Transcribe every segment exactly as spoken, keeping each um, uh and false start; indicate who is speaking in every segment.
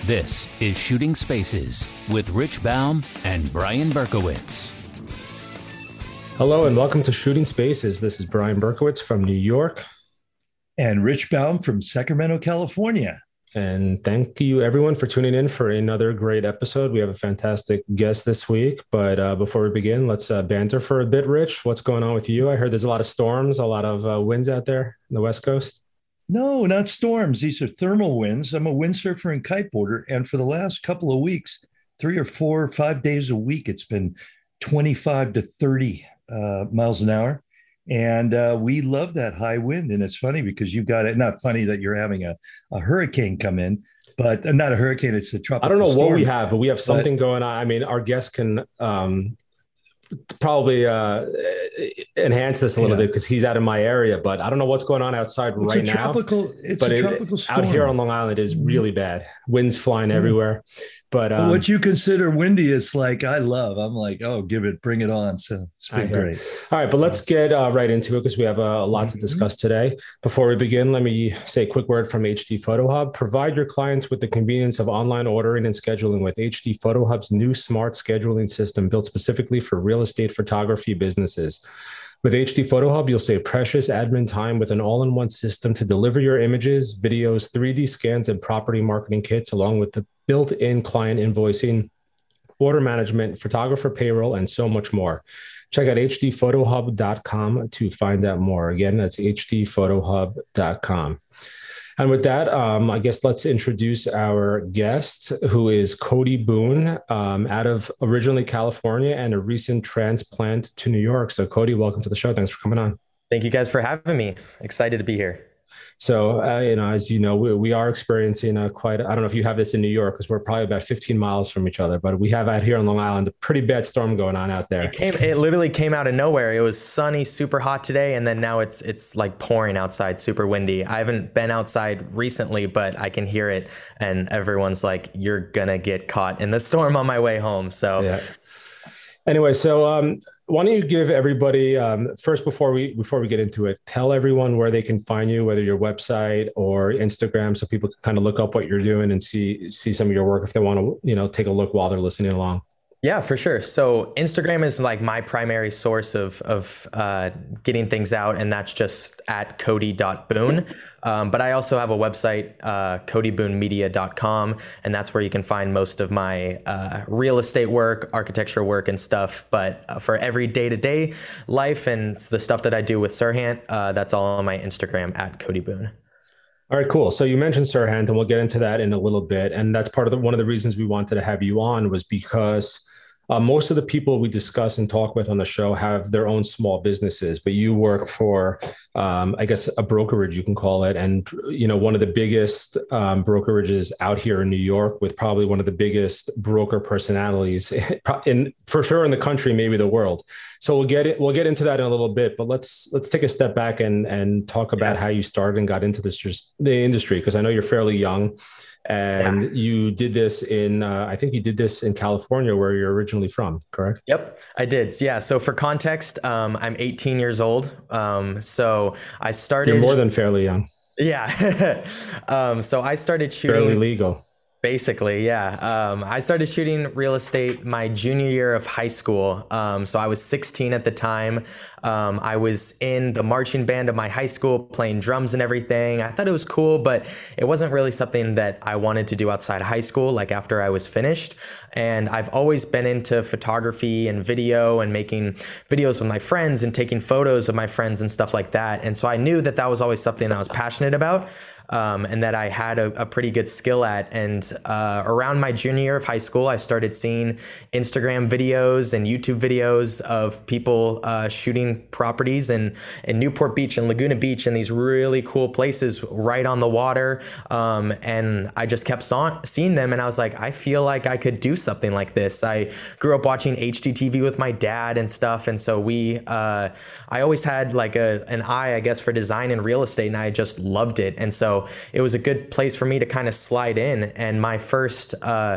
Speaker 1: This is Shooting Spaces with Rich Baum and Brian Berkowitz.
Speaker 2: Hello and welcome to Shooting Spaces. This is Brian Berkowitz from New York.
Speaker 3: And Rich Baum from Sacramento, California.
Speaker 2: And thank you everyone for tuning in for another great episode. We have a fantastic guest this week, but uh, before we begin, let's uh, banter for a bit. Rich, what's going on with you? I heard there's a lot of storms, a lot of uh, winds out there in the West Coast.
Speaker 3: No, not storms. These are thermal winds. I'm a windsurfer and kiteboarder. And for the last couple of weeks, three or four or five days a week, it's been twenty-five to thirty uh, miles an hour. And uh, we love that high wind. And it's funny because you've got it. Not funny that you're having a, a hurricane come in, but uh, not a hurricane. It's a tropical
Speaker 2: I don't know
Speaker 3: storm.
Speaker 2: what we have, but we have something
Speaker 3: but,
Speaker 2: going on. I mean, our guest can um, probably uh, enhance this a little yeah. bit because he's out in my area, but I don't know what's going on outside
Speaker 3: it's
Speaker 2: right
Speaker 3: a tropical,
Speaker 2: now.
Speaker 3: It's
Speaker 2: but
Speaker 3: a
Speaker 2: it,
Speaker 3: tropical storm.
Speaker 2: Out here on Long Island is really bad. Winds flying mm. everywhere. But um,
Speaker 3: what you consider windy is like, I love, I'm like, oh, give it, bring it on. So it's been great.
Speaker 2: All right, but let's get uh, right into it because we have uh, a lot mm-hmm. to discuss today. Before we begin, let me say a quick word from H D Photo Hub. Provide your clients with the convenience of online ordering and scheduling with H D Photo Hub's new smart scheduling system built specifically for real estate photography businesses. With H D Photo Hub, you'll save precious admin time with an all-in-one system to deliver your images, videos, three D scans, and property marketing kits, along with the built-in client invoicing, order management, photographer payroll, and so much more. Check out h d photo hub dot com to find out more. Again, that's h d photo hub dot com. And with that, um, I guess let's introduce our guest, who is Cody Boone, um, out of originally California and a recent transplant to New York. So Cody, welcome to the show. Thanks for coming on.
Speaker 4: Thank you guys for having me. Excited to be here.
Speaker 2: So, uh, you know, as you know, we, we are experiencing a quite, I don't know if you have this in New York, because we're probably about fifteen miles from each other, but we have out here on Long Island a pretty bad storm going on out there.
Speaker 4: It came, it literally came out of nowhere. It was sunny, super hot today. And then now it's, it's like pouring outside, super windy. I haven't been outside recently, but I can hear it. And everyone's like, you're going to get caught in the storm on my way home. So
Speaker 2: yeah. Anyway, so um, why don't you give everybody um, first before we before we get into it, tell everyone where they can find you, whether your website or Instagram, so people can kind of look up what you're doing and see see some of your work if they want to, you know, take a look while they're listening along.
Speaker 4: Yeah, for sure. So Instagram is like my primary source of of uh, getting things out, and that's just at cody dot boone. Um, but I also have a website, uh, cody boone media dot com, and that's where you can find most of my uh, real estate work, architecture work, and stuff. But uh, for every day-to-day life and the stuff that I do with Serhant, uh, that's all on my Instagram at Cody Boone.
Speaker 2: All right, cool. So you mentioned Serhant, and we'll get into that in a little bit. And that's part of the, one of the reasons we wanted to have you on was because Uh, most of the people we discuss and talk with on the show have their own small businesses, but you work for, um, I guess, a brokerage, you can call it. And, you know, one of the biggest um, brokerages out here in New York with probably one of the biggest broker personalities in, for sure in the country, maybe the world. So we'll get it. We'll get into that in a little bit, but let's, let's take a step back and, and talk about yeah. how you started and got into this, just the industry. Cause I know you're fairly young. And yeah. you did this in, uh, I think you did this in California where you're originally from, correct?
Speaker 4: Yep, I did. Yeah. So for context, um, I'm eighteen years old. Um, so I started.
Speaker 2: You're more than fairly young.
Speaker 4: Yeah. um, so I started shooting.
Speaker 2: Fairly legal.
Speaker 4: Basically, yeah. Um, I started shooting real estate my junior year of high school. Um, so I was sixteen at the time. Um, I was in the marching band of my high school playing drums and everything. I thought it was cool, but it wasn't really something that I wanted to do outside of high school, like after I was finished. And I've always been into photography and video and making videos with my friends and taking photos of my friends and stuff like that. And so I knew that that was always something I was passionate about. Um, and that I had a, a pretty good skill at. And uh, around my junior year of high school, I started seeing Instagram videos and YouTube videos of people uh, shooting properties in, in Newport Beach and Laguna Beach and these really cool places right on the water. Um, and I just kept saw- seeing them and I was like, I feel like I could do something like this. I grew up watching H G T V with my dad and stuff. And so we, uh, I always had like a, an eye, I guess, for design and real estate, and I just loved it. And so it was a good place for me to kind of slide in. And my first uh,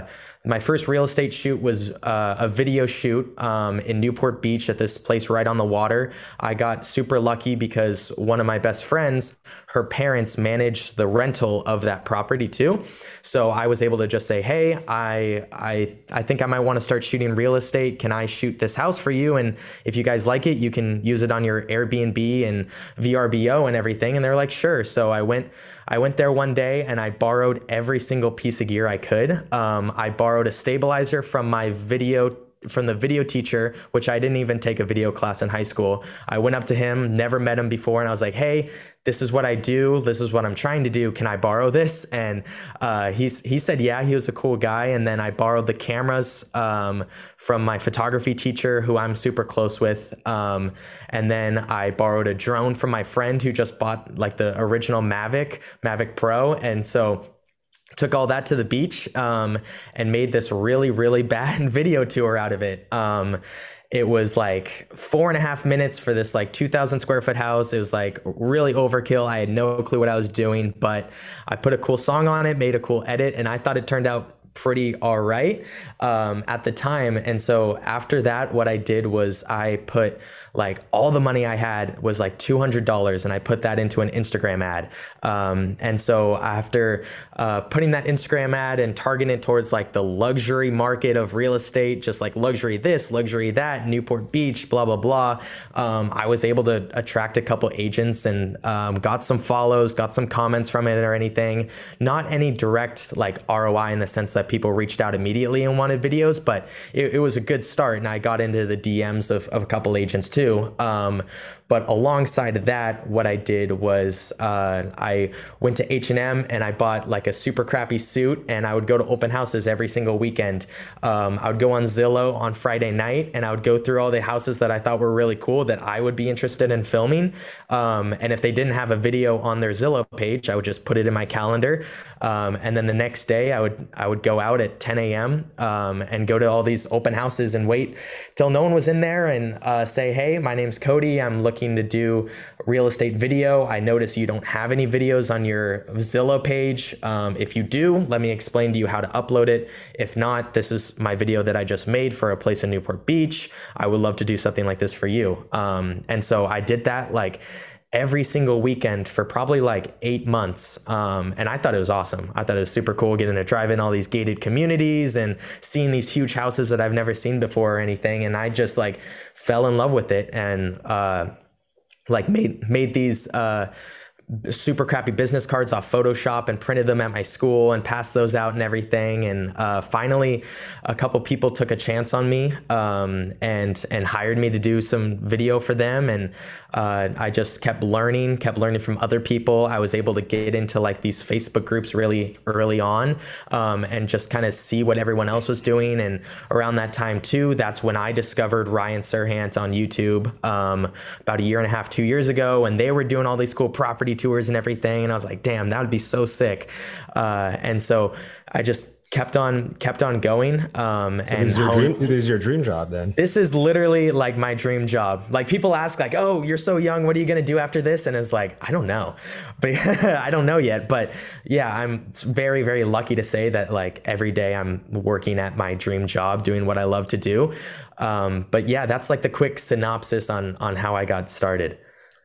Speaker 4: my first real estate shoot was uh, a video shoot um, in Newport Beach at this place right on the water. I got super lucky because one of my best friends, her parents managed the rental of that property too. So I was able to just say, hey, I I I think I might want to start shooting real estate. Can I shoot this house for you? And if you guys like it, you can use it on your Airbnb and V R B O and everything. And they're like, sure. So I went I went there one day and I borrowed every single piece of gear I could. Um, I borrowed a stabilizer from my video from the video teacher, which I didn't even take a video class in high school. I went up to him, never met him before, and I was like, hey, this is what I do. This is what I'm trying to do. Can I borrow this? And uh, he's, he said, yeah, he was a cool guy. And then I borrowed the cameras um, from my photography teacher, who I'm super close with. Um, and then I borrowed a drone from my friend who just bought like the original Mavic, Mavic Pro. And so took all that to the beach um, and made this really, really bad video tour out of it. Um, it was like four and a half minutes for this like two thousand square foot house. It was like really overkill. I had no clue what I was doing, but I put a cool song on it, made a cool edit, and I thought it turned out pretty all right um, at the time. And so after that, what I did was I put like all the money I had was like two hundred dollars, and I put that into an Instagram ad. Um, and so after uh, putting that Instagram ad and targeting it towards like the luxury market of real estate, just like luxury this, luxury that, Newport Beach, blah, blah, blah, um, I was able to attract a couple agents and um, got some follows, got some comments from it or anything. Not any direct like R O I in the sense that people reached out immediately and wanted videos, but it, it was a good start. And I got into the D Ms of, of a couple agents too. Um, but alongside that, what I did was uh, I went to H and M and I bought like a super crappy suit, and I would go to open houses every single weekend. Um, I would go on Zillow on Friday night and I would go through all the houses that I thought were really cool that I would be interested in filming. Um, and if they didn't have a video on their Zillow page, I would just put it in my calendar. Um, and then the next day I would I would go out at ten a.m. Um, and go to all these open houses and wait till no one was in there and uh, say, hey, my name's Cody. I'm looking to do real estate video. I notice you don't have any videos on your Zillow page. Um, if you do, let me explain to you how to upload it. If not, this is my video that I just made for a place in Newport Beach. I would love to do something like this for you. Um, and so I did that like every single weekend for probably like eight months. Um, and I thought it was awesome. I thought it was super cool getting to drive in all these gated communities and seeing these huge houses that I've never seen before or anything. And I just like fell in love with it and uh, like made, made these uh, super crappy business cards off Photoshop and printed them at my school and passed those out and everything. And uh, finally, a couple people took a chance on me um, and and hired me to do some video for them. And uh, I just kept learning, kept learning from other people. I was able to get into like these Facebook groups really early on um, and just kind of see what everyone else was doing. And around that time too, that's when I discovered Ryan Serhant on YouTube um, about a year and a half, two years ago. And they were doing all these cool property tours and everything. And I was like, damn, that would be so sick. Uh, and so I just kept on, kept on going. Um,
Speaker 2: so
Speaker 4: and
Speaker 2: this is, your dream, this is your dream job then?
Speaker 4: This is literally like my dream job. Like people ask like, oh, you're so young. What are you going to do after this? And it's like, I don't know, but I don't know yet. But yeah, I'm very, very lucky to say that like every day I'm working at my dream job, doing what I love to do. Um, but yeah, that's like the quick synopsis on, on how I got started.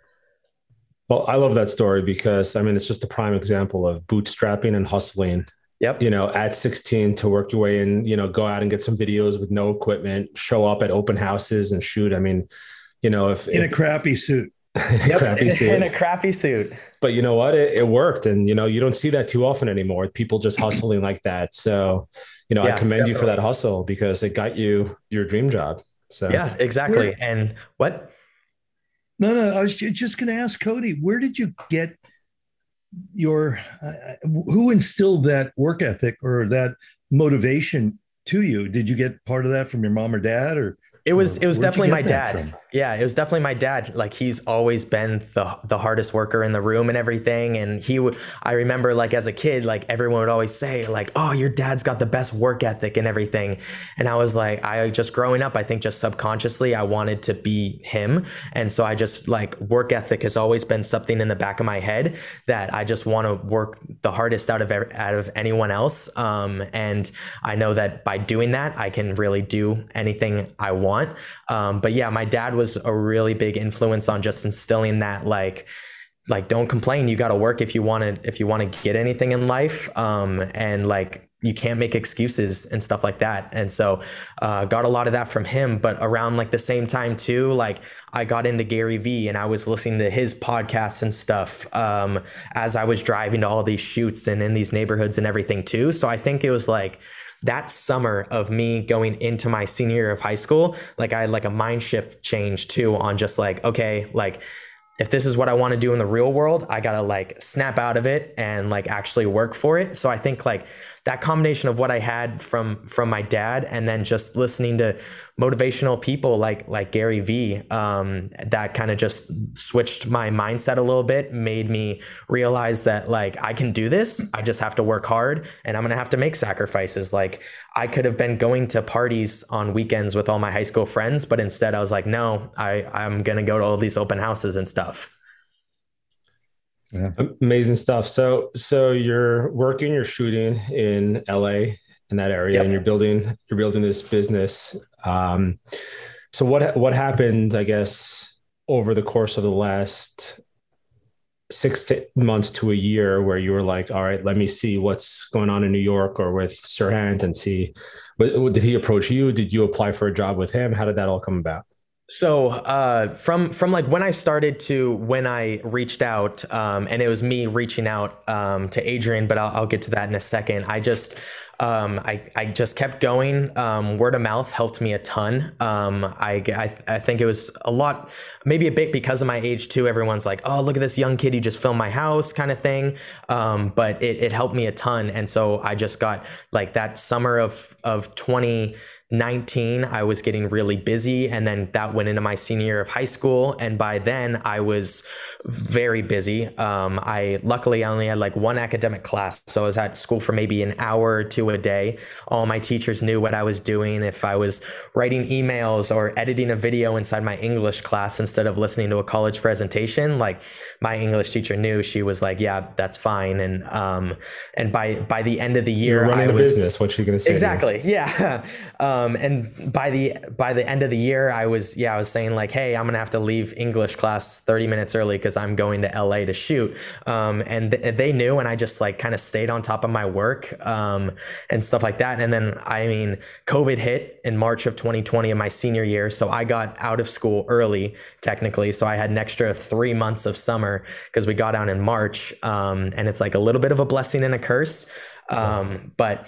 Speaker 2: Well, I love that story because I mean, it's just a prime example of bootstrapping and hustling.
Speaker 4: Yep.
Speaker 2: You know, at sixteen to work your way in, you know, go out and get some videos with no equipment, show up at open houses and shoot. I mean, you know, if
Speaker 3: in
Speaker 2: if,
Speaker 3: a crappy suit,
Speaker 2: in a
Speaker 4: yep.
Speaker 2: crappy suit,
Speaker 4: in a crappy suit.
Speaker 2: But you know what? It, it worked. And, you know, you don't see that too often anymore. People just hustling like that. So, you know, yeah, I commend definitely. you for that hustle because it got you your dream job. So
Speaker 4: yeah, exactly. Where, and what?
Speaker 3: No, no, I was just going to ask Cody, where did you get your, uh, who instilled that work ethic or that motivation to you? Did you get part of that from your mom or dad, or
Speaker 4: it was,
Speaker 3: or
Speaker 4: it was definitely my dad.
Speaker 3: From?
Speaker 4: Yeah, it was definitely my dad. Like he's always been the the hardest worker in the room and everything. And he would, I remember like as a kid, like everyone would always say like, oh, your dad's got the best work ethic and everything. And I was like, I just growing up, I think just subconsciously, I wanted to be him. And so I just like work ethic has always been something in the back of my head that I just want to work the hardest out of out of anyone else. Um, and I know that by doing that, I can really do anything I want. Um, but yeah, my dad was a really big influence on just instilling that, like, like don't complain. You got to work if you want to, if you want to get anything in life. Um, and like, you can't make excuses and stuff like that. And so, uh, got a lot of that from him, but around like the same time too, like I got into Gary Vee and I was listening to his podcasts and stuff, um, as I was driving to all these shoots and in these neighborhoods and everything too. So I think it was like, that summer of me going into my senior year of high school, like I had like a mind shift change too on just like, okay, like if this is what I want to do in the real world, I got to like snap out of it and like actually work for it. So I think like that combination of what I had from from my dad and then just listening to motivational people like like Gary Vee, um, that kind of just switched my mindset a little bit, made me realize that like I can do this. I just have to work hard and I'm going to have to make sacrifices. Like I could have been going to parties on weekends with all my high school friends, but instead I was like, no, I, I'm going to go to all these open houses and stuff.
Speaker 2: Yeah. Amazing stuff. So, so you're working, you're shooting in L A in that area, yep. and you're building, you're building this business. Um, so what, what happened, I guess, over the course of the last six to months to a year where you were like, all right, let me see what's going on in New York or with Serhant and see, what, did he approach you? Did you apply for a job with him? How did that all come about?
Speaker 4: So uh, from from like when I started to when I reached out, um, and it was me reaching out um, to Adrian, but I'll, I'll get to that in a second. I just um, I I just kept going. Um, word of mouth helped me a ton. Um, I, I I think it was a lot, maybe a bit because of my age too. Everyone's like, oh, look at this young kid, you just filmed my house, kind of thing. Um, but it it helped me a ton, and so I just got like that summer of of twenty nineteen, I was getting really busy, and then that went into my senior year of high school, and by then I was very busy. Um, I luckily only had like one academic class, so I was at school for maybe an hour or two a day. All my teachers knew what I was doing. If I was writing emails or editing a video inside my English class instead of listening to a college presentation, like my English teacher knew. She was like, yeah, that's fine. And um, and by by the end of the year,
Speaker 2: You're running
Speaker 4: I
Speaker 2: a
Speaker 4: was,
Speaker 2: business. What you gonna say?
Speaker 4: Exactly, yeah. um, Um, and by the by the end of the year, I was yeah I was saying like, hey, I'm gonna have to leave English class thirty minutes early because I'm going to L A to shoot. Um, and th- they knew, and I just like kind of stayed on top of my work um, and stuff like that. And then I mean, COVID hit in March of twenty twenty in my senior year, so I got out of school early technically. So I had an extra three months of summer because we got out in March, um, and it's like a little bit of a blessing and a curse. Um, but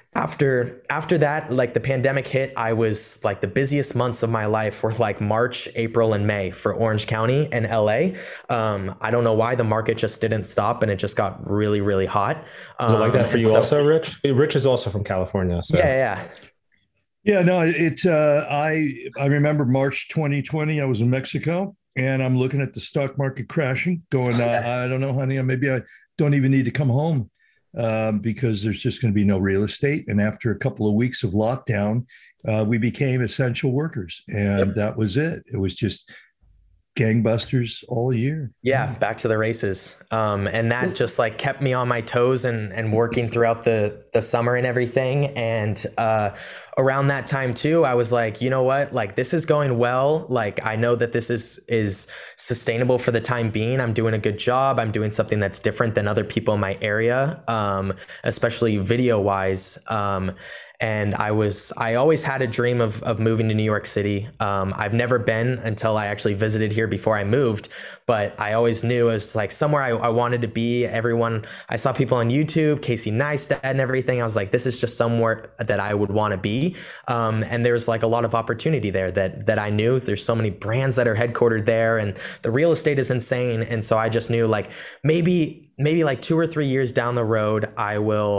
Speaker 4: After after that, like the pandemic hit, I was like the busiest months of my life were like March, April, and May for Orange County and L A. Um, I don't know why the market just didn't stop and it just got really, really hot. Um,
Speaker 2: Is it like that for you
Speaker 4: so,
Speaker 2: also, Rich? Rich is also from California. So.
Speaker 4: Yeah, yeah.
Speaker 3: Yeah, no, it, uh, I, I remember March twenty twenty, I was in Mexico and I'm looking at the stock market crashing going, uh, I don't know, honey, maybe I don't even need to come home. Um, because there's just going to be no real estate. And after a couple of weeks of lockdown, uh, we became essential workers. And yep. that was it. It was just gangbusters all year.
Speaker 4: Yeah, back to the races. Um, and that just like kept me on my toes and, and working throughout the, the summer and everything. And uh, around that time too, I was like, you know what, like this is going well. Like, I know that this is, is sustainable for the time being. I'm doing a good job. I'm doing something that's different than other people in my area, um, especially video wise. Um, And I was, I always had a dream of, of moving to New York City. Um, I've never been until I actually visited here before I moved, but I always knew it was like somewhere I, I wanted to be. Everyone, I saw people on YouTube, Casey Neistat and everything. I was like, this is just somewhere that I would want to be. Um, and there's like a lot of opportunity there that, that I knew. There's so many brands that are headquartered there and the real estate is insane. And so I just knew like maybe maybe like two or three years down the road, I will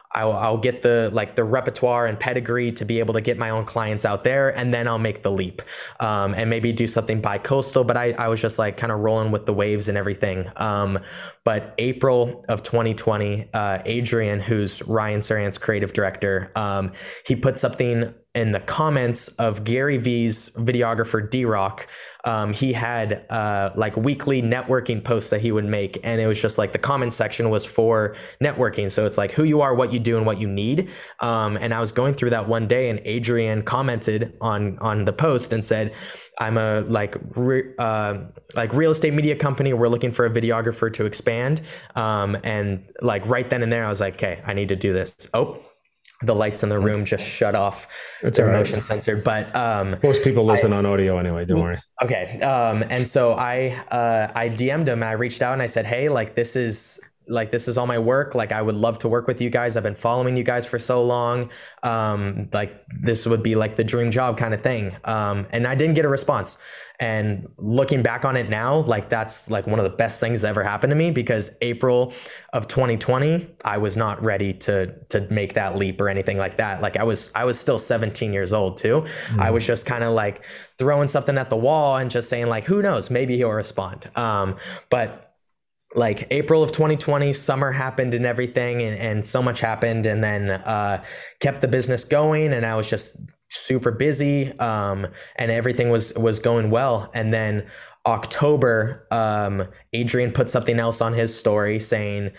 Speaker 4: I'll, I'll get the like the repertoire and pedigree to be able to get my own clients out there, and then I'll make the leap, um, and maybe do something bi-coastal. But I, I was just like kind of rolling with the waves and everything. Um, but April of twenty twenty, uh, Adrian, who's Ryan Serhant's creative director, um, he put something in the comments of Gary Vee's videographer D-Rock. Um, he had uh, like weekly networking posts that he would make, and it was just like the comment section was for networking. So it's like who you are, what you do, and what you need. Um, and I was going through that one day, and Adrian commented on on the post and said, "I'm a like re, uh, like real estate media company. We're looking for a videographer to expand." Um, and like right then and there, I was like, "Okay, I need to do this." Oh. The lights in the room just shut off.
Speaker 2: It's
Speaker 4: They're
Speaker 2: all right.
Speaker 4: motion censored, but um,
Speaker 2: Most people listen
Speaker 4: I,
Speaker 2: on audio anyway. Don't worry.
Speaker 4: Okay. Um, and so I uh, I D M'd him and I reached out and I said, hey, like this is like this is all my work. Like I would love to work with you guys. I've been following you guys for so long. Um, like this would be like the dream job kind of thing. Um, and I didn't get a response. And looking back on it now, like that's like one of the best things that ever happened to me, because April of twenty twenty, I was not ready to to make that leap or anything like that. Like I was I was still seventeen years old too. Mm-hmm. I was just kind of like throwing something at the wall and just saying like, who knows, maybe he'll respond. Um, but like April of twenty twenty, summer happened and everything, and, and so much happened, and then uh, kept the business going, and I was just super busy, um, and everything was was going well. And then October, um, Adrian put something else on his story saying,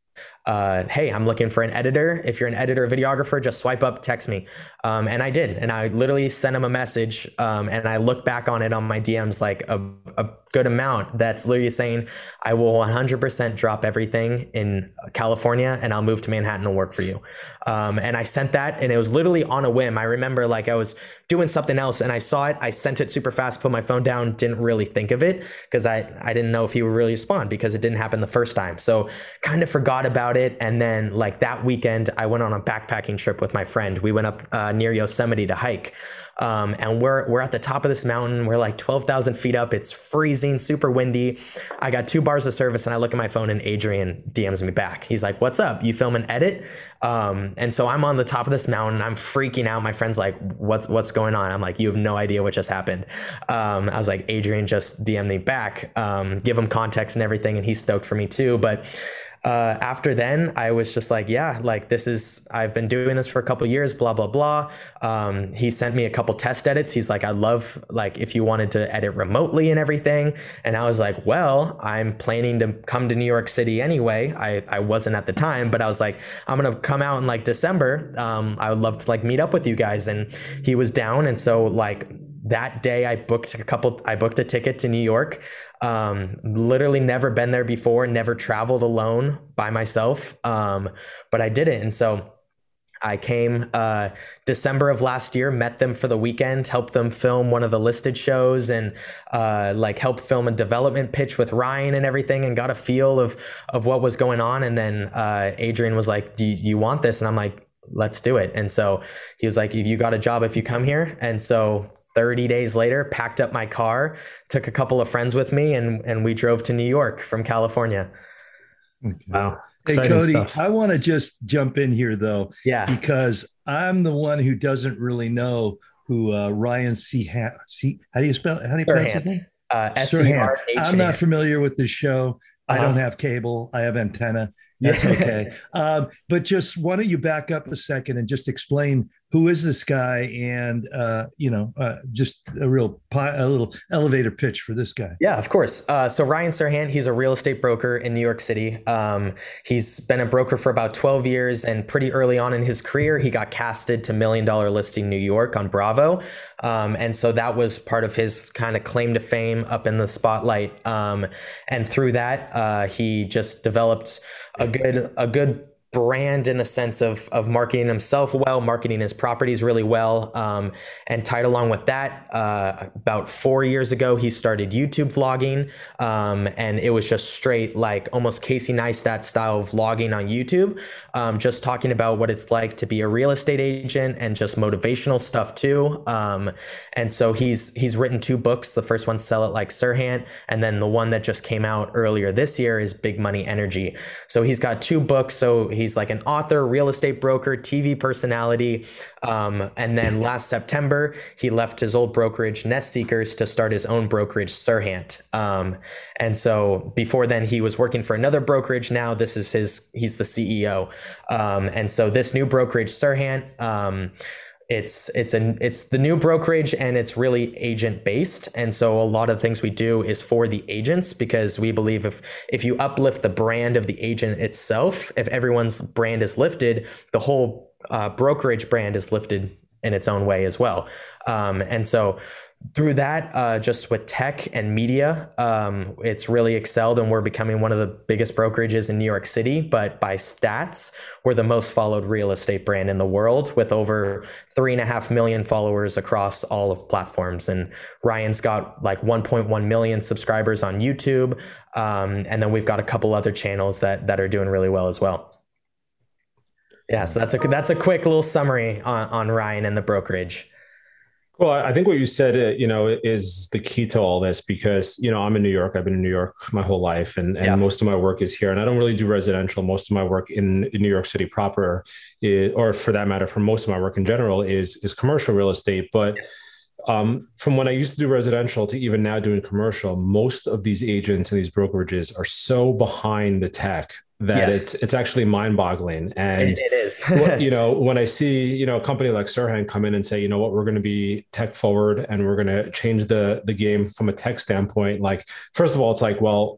Speaker 4: uh, hey, I'm looking for an editor. If you're an editor or videographer, just swipe up, text me. Um, and I did. And I literally sent him a message. Um, and I look back on it on my D Ms like a, a good amount that's literally saying, I will one hundred percent drop everything in California and I'll move to Manhattan to work for you. Um, and I sent that, and it was literally on a whim. I remember like I was doing something else and I saw it. I sent it super fast, put my phone down, didn't really think of it because I, I didn't know if he would really respond because it didn't happen the first time. So kind of forgot about it. And then like that weekend, I went on a backpacking trip with my friend. We went up uh, near Yosemite to hike. Um, and we're we're at the top of this mountain. We're like twelve thousand feet up. It's freezing, super windy. I got two bars of service, and I look at my phone, and Adrian D Ms me back. He's like, "What's up? You film and edit?" Um, and so I'm on the top of this mountain. I'm freaking out. My friend's like, "What's what's going on?" I'm like, "You have no idea what just happened." Um, I was like, Adrian just D M'd me back. Um, give him context and everything, and he's stoked for me too. But Uh, after then, I was just like, yeah, like this is, I've been doing this for a couple of years, blah, blah, blah. Um, he sent me a couple test edits. He's like, I love, like, if you wanted to edit remotely and everything. And I was like, well, I'm planning to come to New York City anyway. I, I wasn't at the time, but I was like, I'm going to come out in like December. Um, I would love to like meet up with you guys. And he was down. And so like that day I booked a couple, I booked a ticket to New York. Um, literally never been there before, never traveled alone by myself. Um, but I did it. And so I came, uh, December of last year, met them for the weekend, helped them film one of the listed shows, and, uh, like helped film a development pitch with Ryan and everything, and got a feel of, of what was going on. And then, uh, Adrian was like, do you, you want this? And I'm like, let's do it. And so he was like, you got a job if you come here. And so thirty days later, packed up my car, took a couple of friends with me, and and we drove to New York from California.
Speaker 3: Okay.
Speaker 2: Wow.
Speaker 3: Hey,
Speaker 2: Exciting
Speaker 3: Cody,
Speaker 2: stuff.
Speaker 3: I want to just jump in here, though,
Speaker 4: Yeah.
Speaker 3: because I'm the one who doesn't really know who uh, Ryan C. Ha- C. How do you spell it? How do you pronounce his name?
Speaker 4: Uh, S C R H A N.
Speaker 3: I'm not familiar with the show.
Speaker 4: Uh-huh.
Speaker 3: I don't have cable. I have antenna. That's okay. um, but just why don't you back up a second and just explain who is this guy, and uh, you know, uh, just a real pi- a little elevator pitch for this guy.
Speaker 4: Yeah, of course. Uh, so Ryan Serhant, he's a real estate broker in New York City. Um, he's been a broker for about twelve years, and pretty early on in his career, he got casted to Million Dollar Listing New York on Bravo. Um, and so that was part of his kind of claim to fame up in the spotlight. Um, and through that, uh, he just developed a good a good brand in the sense of of marketing himself well, marketing his properties really well. Um, and tied along with that, uh, about four years ago, he started YouTube vlogging. Um, and it was just straight, like almost Casey Neistat style vlogging on YouTube, um, just talking about what it's like to be a real estate agent and just motivational stuff too. Um, and so he's he's written two books. The first one, Sell It Like Serhant, and then the one that just came out earlier this year is Big Money Energy. So he's got two books. So he he's like an author, real estate broker, T V personality. Um, and then last September, he left his old brokerage, Nest Seekers, to start his own brokerage, Serhant. Um, and so before then, he was working for another brokerage. Now this is his, he's the C E O. Um, and so this new brokerage, Serhant, um, It's it's an it's the new brokerage, and it's really agent based. And so a lot of things we do is for the agents, because we believe if if you uplift the brand of the agent itself, if everyone's brand is lifted, the whole uh, brokerage brand is lifted in its own way as well. Um, and so through that, uh, just with tech and media, um, it's really excelled, and we're becoming one of the biggest brokerages in New York City. But by stats, we're the most followed real estate brand in the world, with over three and a half million followers across all of platforms. And Ryan's got like one point one million subscribers on YouTube. Um, and then we've got a couple other channels that, that are doing really well as well. Yeah, so that's a, that's a quick little summary on, on Ryan and the brokerage.
Speaker 2: Well, I think what you said, uh, you know, is the key to all this, because, you know, I'm in New York. I've been in New York my whole life, and, and yeah. most of my work is here. And I don't really do residential. Most of my work in, in New York City proper, is, or for that matter, for most of my work in general, is is commercial real estate. But um, from when I used to do residential to even now doing commercial, most of these agents and these brokerages are so behind the tech that yes. it's it's actually mind-boggling. And
Speaker 4: it, it is.
Speaker 2: You know, when I see, you know, a company like Serhant come in and say, you know what, we're going to be tech forward and we're going to change the the game from a tech standpoint. Like, first of all, it's like, well,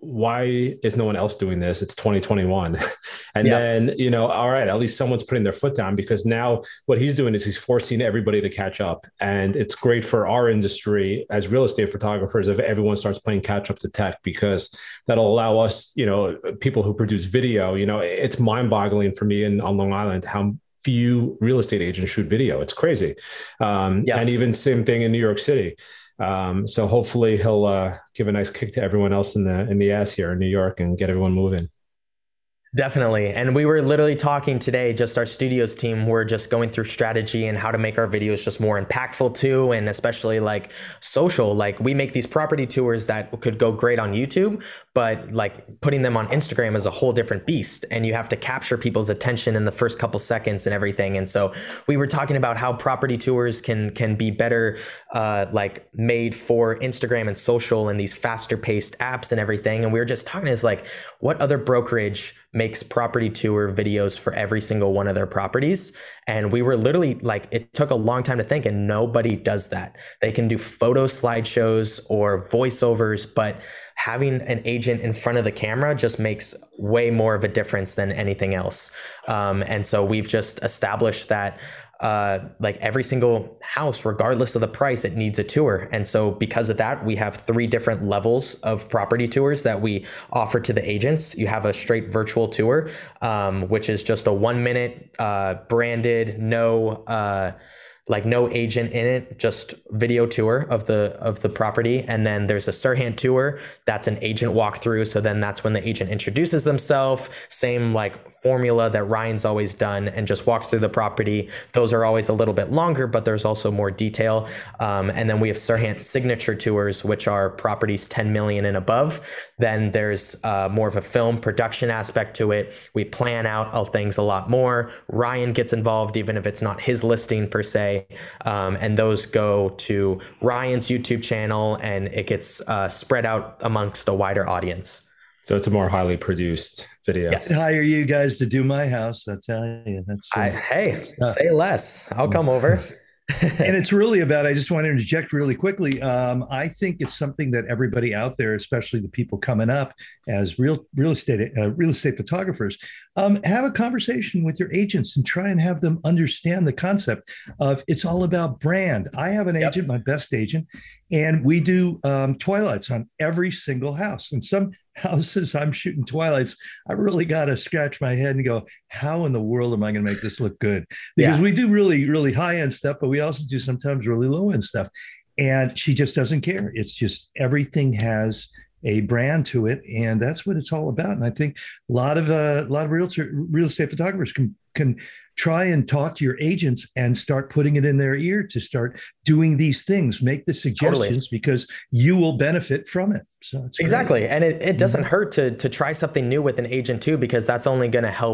Speaker 2: why is no one else doing this? It's twenty twenty-one. And yeah. then, you know, all right, at least someone's putting their foot down, because now what he's doing is he's forcing everybody to catch up. And it's great for our industry as real estate photographers if everyone starts playing catch up to tech, because that'll allow us, you know, people who produce video, you know, it's mind boggling for me in on Long Island how few real estate agents shoot video. It's crazy. Um, yeah. And even same thing in New York City. Um, so hopefully he'll uh, give a nice kick to everyone else in the in the ass here in New York and get everyone moving.
Speaker 4: Definitely. And we were literally talking today, just our studios team, we're just going through strategy and how to make our videos just more impactful too. And especially like social, like we make these property tours that could go great on YouTube, but like putting them on Instagram is a whole different beast. And you have to capture people's attention in the first couple seconds and everything. And so we were talking about how property tours can, can be better, uh, like made for Instagram and social and these faster paced apps and everything. And we were just talking is like, what other brokerage makes property tour videos for every single one of their properties? And we were literally like, it took a long time to think, and nobody does that. They can do photo slideshows or voiceovers, but having an agent in front of the camera just makes way more of a difference than anything else. Um, and so we've just established that uh, like every single house, regardless of the price, it needs a tour. And so because of that, we have three different levels of property tours that we offer to the agents. You have a straight virtual tour, um, which is just a one minute uh, branded, no uh, like no agent in it, just video tour of the of the property. And then there's a Serhant tour, that's an agent walkthrough. So then that's when the agent introduces themselves, same like formula that Ryan's always done, and just walks through the property. Those are always a little bit longer, but there's also more detail. Um, and then we have Serhant signature tours, which are properties ten million and above. Then there's uh, more of a film production aspect to it. We plan out all things a lot more. Ryan gets involved, even if it's not his listing per se. Um, and those go to Ryan's YouTube channel, and it gets uh, spread out amongst a wider audience.
Speaker 2: So it's a more highly produced video.
Speaker 3: Yes. I hire you guys to do my house. I tell you, that's uh,
Speaker 4: I, hey, uh, say less. I'll come over.
Speaker 3: And it's really about, I just want to interject really quickly. Um, I think it's something that everybody out there, especially the people coming up as real real estate uh, real estate photographers, um, have a conversation with your agents and try and have them understand the concept of it's all about brand. I have an yep. agent, my best agent, and we do um, twilights on every single house. And some houses I'm shooting twilights, I really got to scratch my head and go, how in the world am I going to make this look good? Because yeah. we do really, really high-end stuff, but we also do sometimes really low-end stuff. And she just doesn't care. It's just everything has a brand to it, and that's what it's all about. And I think a lot of uh, a lot of realtor, real estate photographers can can try and talk to your agents and start putting it in their ear to start doing these things, make the suggestions totally. Because you will benefit from it. So it's
Speaker 4: exactly. Great. And it, it doesn't mm-hmm. hurt to to try something new with an agent too, because that's only going to help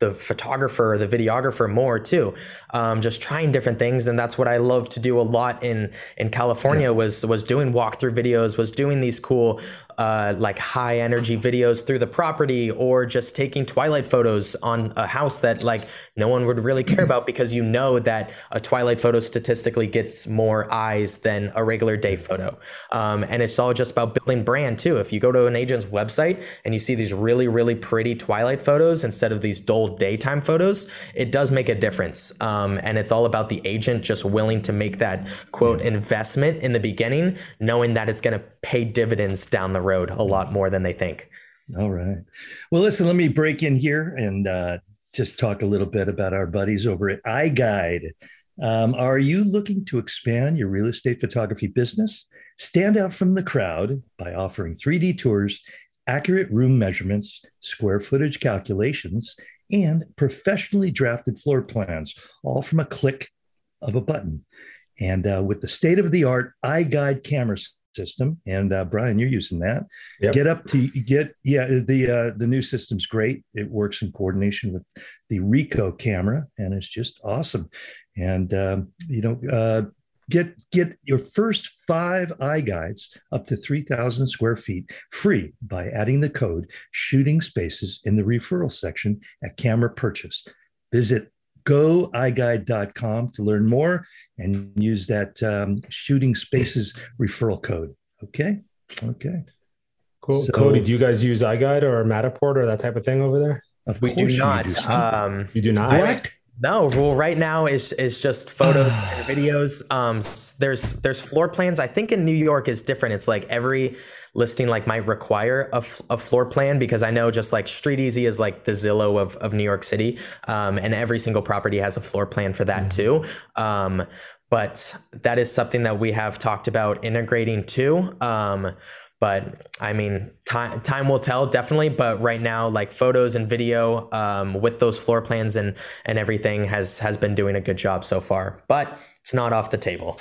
Speaker 4: the photographer or the videographer more too, um, just trying different things. And that's what I love to do a lot in in California. Yeah. was was doing walkthrough videos, was doing these cool uh, like high energy videos through the property, or just taking twilight photos on a house that like no one would really care about, because you know that a twilight photo statistically gets more eyes than a regular day photo. Um, and it's all just about building brand too. If you go to an agent's website and you see these really, really pretty twilight photos instead of these dull daytime photos, it does make a difference. Um, and it's all about the agent just willing to make that quote investment in the beginning, knowing that it's going to pay dividends down the road a lot more than they think.
Speaker 3: All right. Well, listen, let me break in here and uh, just talk a little bit about our buddies over at iGuide. Um, are you looking to expand your real estate photography business? Stand out from the crowd by offering three D tours, accurate room measurements, square footage calculations, and professionally drafted floor plans, all from a click of a button. And uh, with the state-of-the-art iGuide camera system, and uh, Brian, you're using that. Yep. Get up to get yeah. The uh, the new system's great. It works in coordination with the Ricoh camera, and it's just awesome. And um, you know, uh, get get your first five iGuides up to three thousand square feet free by adding the code Shooting Spaces in the referral section at camera purchase. Visit go i guide dot com to learn more and use that um, Shooting Spaces referral code. Okay. Okay.
Speaker 2: Cool.
Speaker 3: So,
Speaker 2: Cody, do you guys use iGuide or Matterport or that type of thing over there?
Speaker 3: Of
Speaker 4: we do not.
Speaker 3: You do,
Speaker 4: um,
Speaker 2: you do not?
Speaker 3: What?
Speaker 4: No, well, right now is is just photos and videos. Um, there's there's floor plans. I think in New York is different. It's like every listing like might require a, a floor plan, because I know just like StreetEasy is like the Zillow of, of New York City, um, and every single property has a floor plan for that mm-hmm. too. Um, but that is something that we have talked about integrating too. Um, But I mean, time time will tell, definitely. But right now, like photos and video um, with those floor plans and and everything has has been doing a good job so far. But it's not off the table.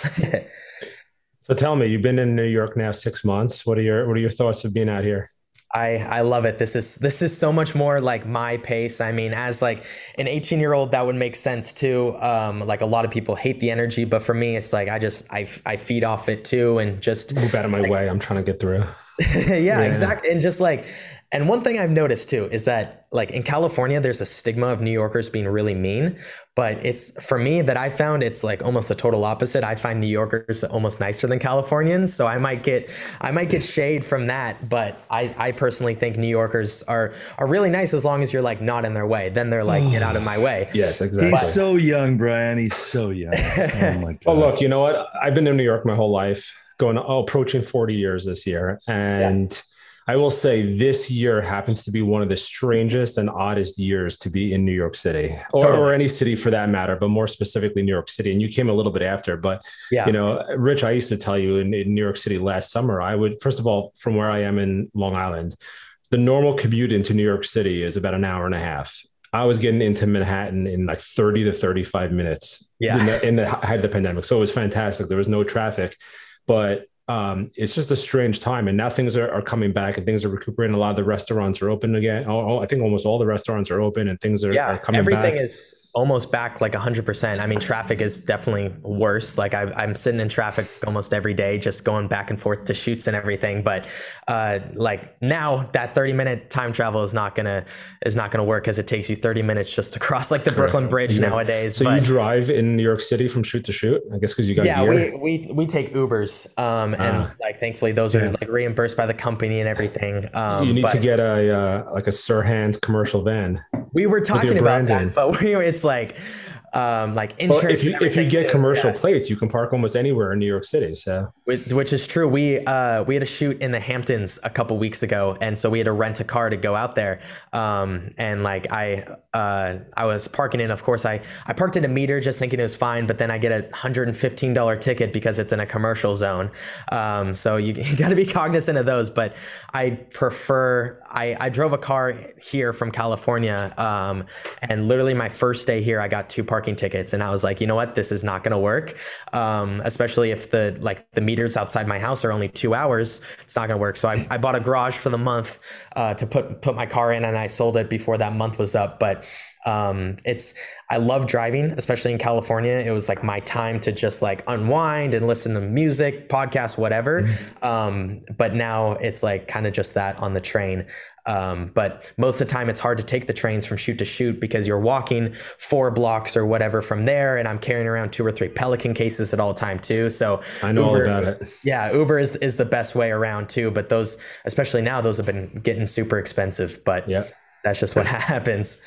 Speaker 2: So tell me, you've been in New York now six months. What are your what are your thoughts of being out here?
Speaker 4: I, I love it. This is this is so much more like my pace. I mean, as like an eighteen year old, that would make sense too. Um, like a lot of people hate the energy, but for me, it's like I just I I feed off it too, and just
Speaker 2: move out of my
Speaker 4: like,
Speaker 2: way. I'm trying to get through.
Speaker 4: yeah,
Speaker 2: yeah,
Speaker 4: exactly. And just like, and one thing I've noticed too is that like in California, there's a stigma of New Yorkers being really mean, but it's for me that I found it's like almost the total opposite. I find New Yorkers almost nicer than Californians. So I might get, I might get shade from that, but I, I personally think New Yorkers are, are really nice as long as you're like not in their way. Then they're like, get out of my way.
Speaker 2: Yes, exactly.
Speaker 3: He's so young, Brian. He's so young. Oh my God.
Speaker 2: Well, look, you know what? I've been in New York my whole life, going oh, approaching forty years this year. And yeah. I will say this year happens to be one of the strangest and oddest years to be in New York City, or, totally. or any city for that matter, but more specifically New York City. And you came a little bit after, but yeah. you know, Rich, I used to tell you in, in New York City last summer, I would, first of all, from where I am in Long Island, the normal commute into New York City is about an hour and a half. I was getting into Manhattan in like thirty to thirty-five minutes yeah. in the, in the height of the pandemic. So it was fantastic. There was no traffic, but Um, it's just a strange time, and now things are, are coming back and things are recuperating. A lot of the restaurants are open again. Oh, I think almost all the restaurants are open and things are,
Speaker 4: yeah,
Speaker 2: are coming
Speaker 4: everything
Speaker 2: back.
Speaker 4: Everything is almost back like one hundred percent. I mean, traffic is definitely worse. Like I, I'm sitting in traffic almost every day, just going back and forth to shoots and everything. But uh, like now that thirty minute time travel is not gonna is not gonna work, because it takes you thirty minutes just to cross like the Brooklyn Bridge yeah. nowadays.
Speaker 2: So
Speaker 4: but,
Speaker 2: you drive in New York City from shoot to shoot, I guess, because you got
Speaker 4: yeah,
Speaker 2: gear.
Speaker 4: we we we take Ubers, um, and uh, like thankfully those yeah. are like reimbursed by the company and everything. Um,
Speaker 2: you need
Speaker 4: but,
Speaker 2: to get a uh, like a Sirhan commercial van.
Speaker 4: We were talking about that, but we, it's like. Um, like insurance.
Speaker 2: Well, if you if you get
Speaker 4: too.
Speaker 2: commercial
Speaker 4: yeah.
Speaker 2: plates, you can park almost anywhere in New York City. So,
Speaker 4: which, which is true. We uh, we had a shoot in the Hamptons a couple weeks ago, and so we had to rent a car to go out there. Um, and like I uh, I was parking in. Of course, I I parked in a meter, just thinking it was fine. But then I get a one hundred fifteen dollars ticket because it's in a commercial zone. Um, so you, you got to be cognizant of those. But I prefer. I I drove a car here from California, um, and literally my first day here, I got two parking parking tickets. And I was like, you know what, this is not going to work. Um, especially if the, like the meters outside my house are only two hours, it's not going to work. So I, I bought a garage for the month, uh, to put, put my car in, and I sold it before that month was up. But um, it's, I love driving, especially in California. It was like my time to just like unwind and listen to music, podcasts, whatever. Mm-hmm. Um, but now it's like kind of just that on the train. Um, but most of the time it's hard to take the trains from shoot to shoot because you're walking four blocks or whatever from there. And I'm carrying around two or three Pelican cases at all time too. So
Speaker 2: I know
Speaker 4: Uber,
Speaker 2: all about it.
Speaker 4: Yeah. Uber is, is the best way around too. But those, especially now, those have been getting super expensive, but yeah, that's just what happens.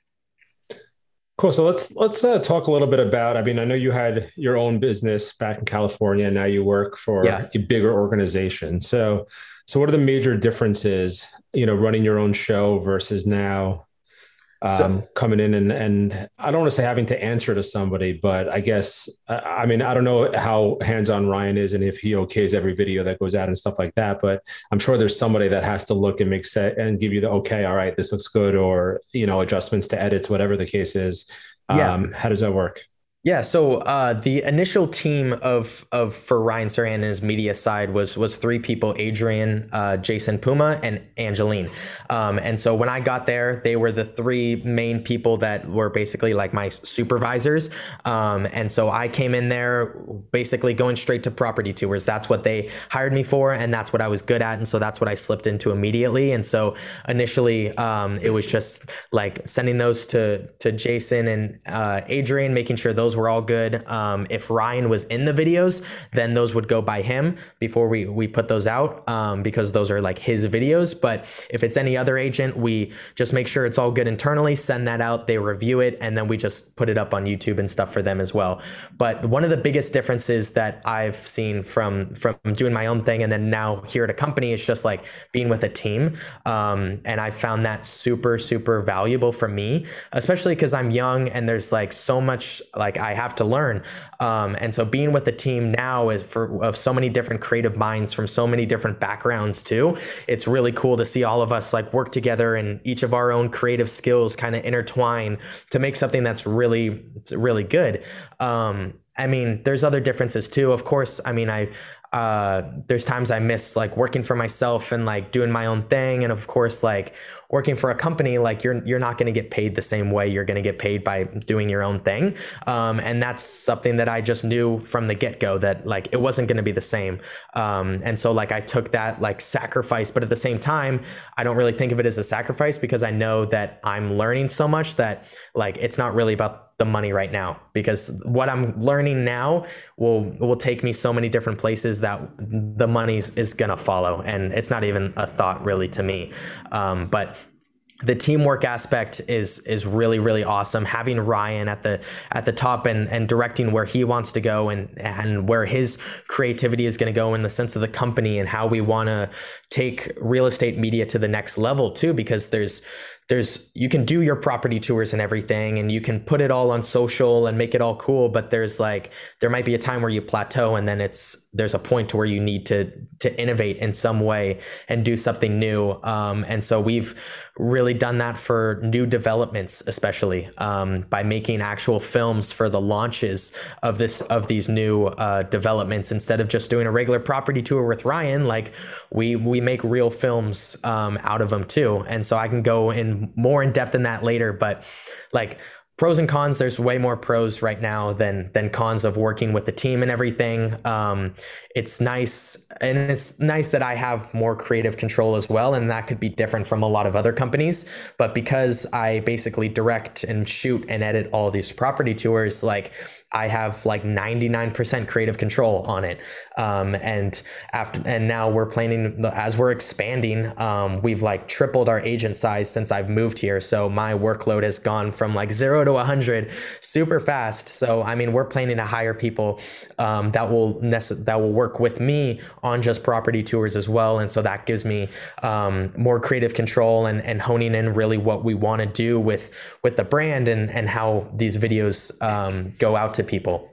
Speaker 2: Cool. So let's let's uh, talk a little bit about, I mean, I know you had your own business back in California, and now you work for yeah. a bigger organization. So so what are the major differences, you know, running your own show versus now um, so, coming in and, and I don't want to say having to answer to somebody, but I guess, I mean, I don't know how hands-on Ryan is and if he okays every video that goes out and stuff like that, but I'm sure there's somebody that has to look and make set and give you the, okay, all right, this looks good, or, you know, adjustments to edits, whatever the case is.
Speaker 4: Yeah.
Speaker 2: Um, how does that work?
Speaker 4: Yeah. So uh, the initial team of of for Ryan Serhant and his media side was was three people: Adrian, uh, Jason Puma, and Angeline. Um, and so when I got there, they were the three main people that were basically like my supervisors. Um, and so I came in there basically going straight to property tours. That's what they hired me for, and that's what I was good at. And so that's what I slipped into immediately. And so initially, um, it was just like sending those to to Jason and uh, Adrian, making sure those were all good. Um, if Ryan was in the videos, then those would go by him before we, we put those out, um, because those are like his videos. But if it's any other agent, we just make sure it's all good internally, send that out, they review it, and then we just put it up on YouTube and stuff for them as well. But one of the biggest differences that I've seen from, from doing my own thing and then now here at a company is just like being with a team. Um, and I found that super, super valuable for me, especially because I'm young and there's like so much like I have to learn. Um, and so being with the team now is for of so many different creative minds from so many different backgrounds too. It's really cool to see all of us like work together and each of our own creative skills kind of intertwine to make something that's really, really good. Um, I mean, there's other differences too. Of course, I mean, I, uh, there's times I miss like working for myself and like doing my own thing. And of course, like working for a company, like you're, you're not going to get paid the same way you're going to get paid by doing your own thing. Um, and that's something that I just knew from the get go that like, it wasn't going to be the same. Um, and so like, I took that like sacrifice, but at the same time, I don't really think of it as a sacrifice because I know that I'm learning so much that like, it's not really about the money right now, because what I'm learning now will will take me so many different places that the money is going to follow. And it's not even a thought really to me. Um, but the teamwork aspect is is really, really awesome. Having Ryan at the at the top and, and directing where he wants to go and, and where his creativity is going to go in the sense of the company and how we want to take real estate media to the next level too, because there's There's, you can do your property tours and everything, and you can put it all on social and make it all cool. But there's like, there might be a time where you plateau, and then it's, there's a point to where you need to, to innovate in some way and do something new. Um, and so we've really done that for new developments, especially um, by making actual films for the launches of this, of these new uh, developments. Instead of just doing a regular property tour with Ryan, like we, we make real films um, out of them too. And so I can go in more in depth in that later, but like pros and cons, there's way more pros right now than than cons of working with the team and everything. Um, it's nice, and it's nice that I have more creative control as well, and that could be different from a lot of other companies. But because I basically direct and shoot and edit all these property tours, like I have like ninety-nine percent creative control on it. Um, and after, and now we're planning, as we're expanding, um, we've like tripled our agent size since I've moved here. So my workload has gone from like zero to a hundred super fast. So, I mean, we're planning to hire people, um, that will nece- that will work with me on just property tours as well. And so that gives me, um, more creative control and, and honing in really what we want to do with, with the brand and, and how these videos, um, go out to people.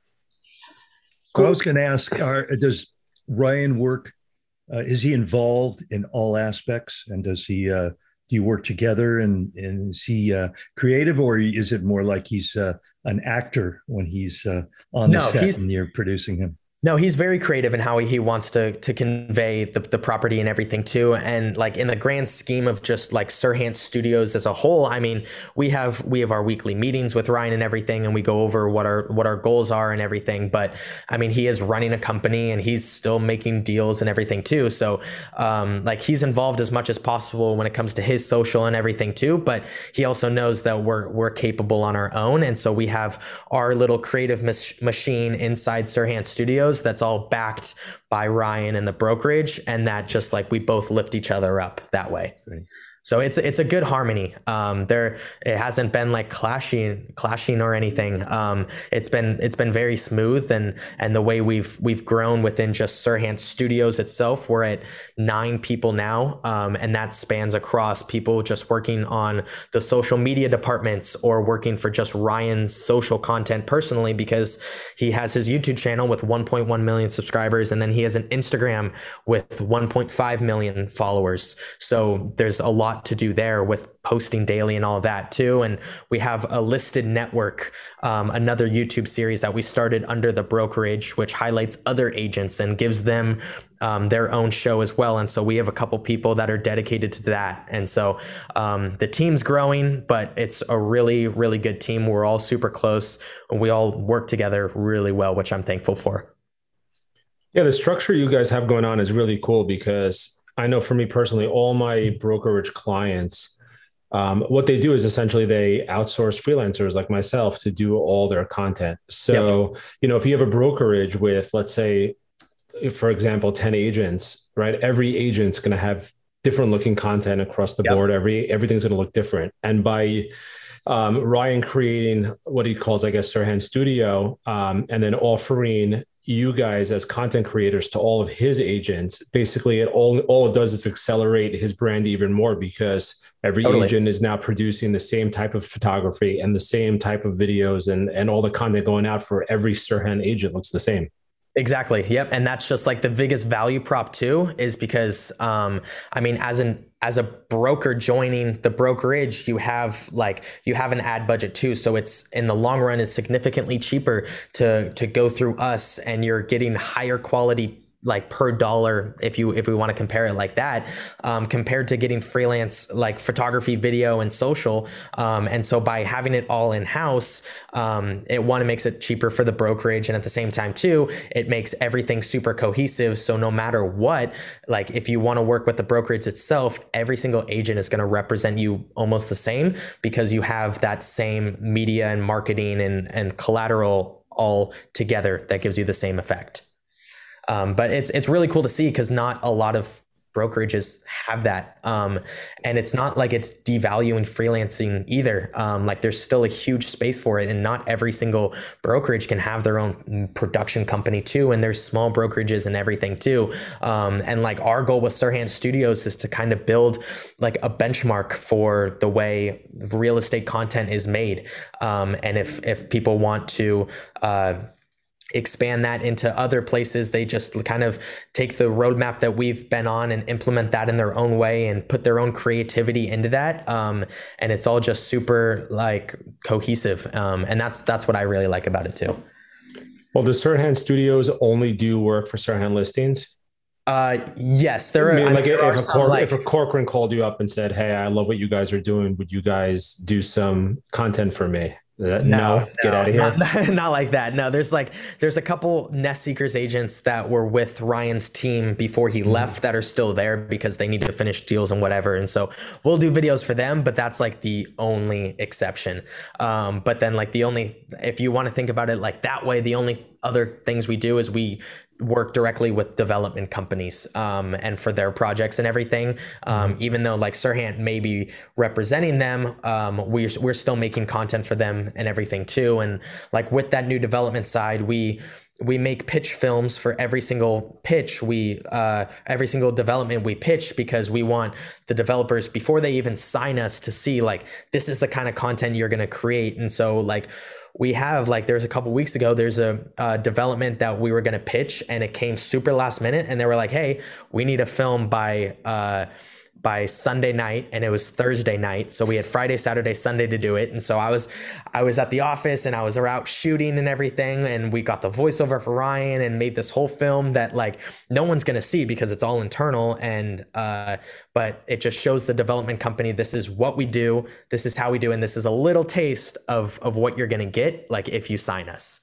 Speaker 3: Cool. I was going to ask, are, does Ryan work? Uh, is he involved in all aspects, and does he uh, do you work together, and, and is he uh, creative, or is it more like he's uh, an actor when he's uh, on the
Speaker 4: No,
Speaker 3: set
Speaker 4: he's
Speaker 3: and you're producing him?
Speaker 4: No, he's very creative in how he wants to to convey the, the property and everything too. And like in the grand scheme of just like Serhant Studios as a whole, I mean, we have we have our weekly meetings with Ryan and everything, and we go over what our what our goals are and everything. But I mean, he is running a company and he's still making deals and everything too. So um, like he's involved as much as possible when it comes to his social and everything too. But he also knows that we're we're capable on our own, and so we have our little creative mach- machine inside Serhant Studios that's all backed by Ryan and the brokerage, and that just like we both lift each other up that way. Great. So it's it's a good harmony. Um, there, it hasn't been like clashing, clashing or anything. Um, it's been it's been very smooth, and and the way we've we've grown within just Serhant Studios itself, we're at nine people now, um, and that spans across people just working on the social media departments or working for just Ryan's social content personally, because he has his YouTube channel with one point one million subscribers, and then he has an Instagram with one point five million followers. So there's a lot to do there with posting daily and all of that too. And we have a listed network, um, another YouTube series that we started under the brokerage, which highlights other agents and gives them um, their own show as well. And so we have a couple people that are dedicated to that. And so um, the team's growing, but it's a really, really good team. We're all super close and we all work together really well, which I'm thankful for.
Speaker 2: Yeah, the structure you guys have going on is really cool, because I know for me personally, all my brokerage clients, um, what they do is essentially they outsource freelancers like myself to do all their content. So, yep. you know, if you have a brokerage with, let's say, if, for example, ten agents, right? Every agent's going to have different looking content across the yep. board. Every everything's going to look different. And by um, Ryan creating what he calls, I guess, Serhant Studio, um, and then offering you guys as content creators to all of his agents, basically it all, all it does is accelerate his brand even more, because every totally. agent is now producing the same type of photography and the same type of videos, and, and all the content going out for every Serhant agent looks the same.
Speaker 4: Exactly. Yep. And that's just like the biggest value prop too, is because, um, I mean, as an, as a broker joining the brokerage, you have like, you have an ad budget too. So it's in the long run, it's significantly cheaper to, to go through us, and you're getting higher quality like per dollar, if you if we want to compare it like that, um, compared to getting freelance like photography, video, and social. Um, and so by having it all in house, um, it one, it makes it cheaper for the brokerage, and at the same time too, it makes everything super cohesive. So no matter what, like if you want to work with the brokerage itself, every single agent is going to represent you almost the same, because you have that same media and marketing and and collateral all together that gives you the same effect. Um, but it's it's really cool to see, because not a lot of brokerages have that. Um, and it's not like it's devaluing freelancing either. Um, like there's still a huge space for it, and not every single brokerage can have their own production company too. And there's small brokerages and everything too. Um, and like our goal with Serhant Studios is to kind of build like a benchmark for the way real estate content is made. Um, and if, if people want to, uh, expand that into other places, they just kind of take the roadmap that we've been on and implement that in their own way and put their own creativity into that. Um, and it's all just super like cohesive. Um, and that's, that's what I really like about it too.
Speaker 2: Well, does Serhant Studios only do work for Serhant listings?
Speaker 4: Uh, yes, there are.
Speaker 2: I mean,
Speaker 4: I
Speaker 2: like,
Speaker 4: mean,
Speaker 2: if,
Speaker 4: there
Speaker 2: a
Speaker 4: some,
Speaker 2: Cor-
Speaker 4: like,
Speaker 2: if a Corcoran called you up and said, "Hey, I love what you guys are doing. Would you guys do some content for me?" That, no, no, get out of here.
Speaker 4: Not, not like that. No, there's like, there's a couple Nest Seekers agents that were with Ryan's team before he mm-hmm. left that are still there because they need to finish deals and whatever. And so we'll do videos for them, but that's like the only exception. Um, but then like the only, if you want to think about it like that way, the only other things we do is we work directly with development companies um, and for their projects and everything. Um, even though like Serhant may be representing them, um, we're, we're still making content for them and everything too. And like with that new development side, we we make pitch films for every single pitch we uh, every single development we pitch, because we want the developers before they even sign us to see like, this is the kind of content you're going to create. And so like, we have like, there's a couple weeks ago, there's a, a development that we were going to pitch and it came super last minute. And they were like, hey, we need a film by, uh, by Sunday night, and it was Thursday night. So we had Friday, Saturday, Sunday to do it. And so I was, I was at the office and I was out shooting and everything. And we got the voiceover for Ryan and made this whole film that like no one's going to see because it's all internal. And, uh, but it just shows the development company, this is what we do. This is how we do. And this is a little taste of, of what you're going to get. Like if you sign us.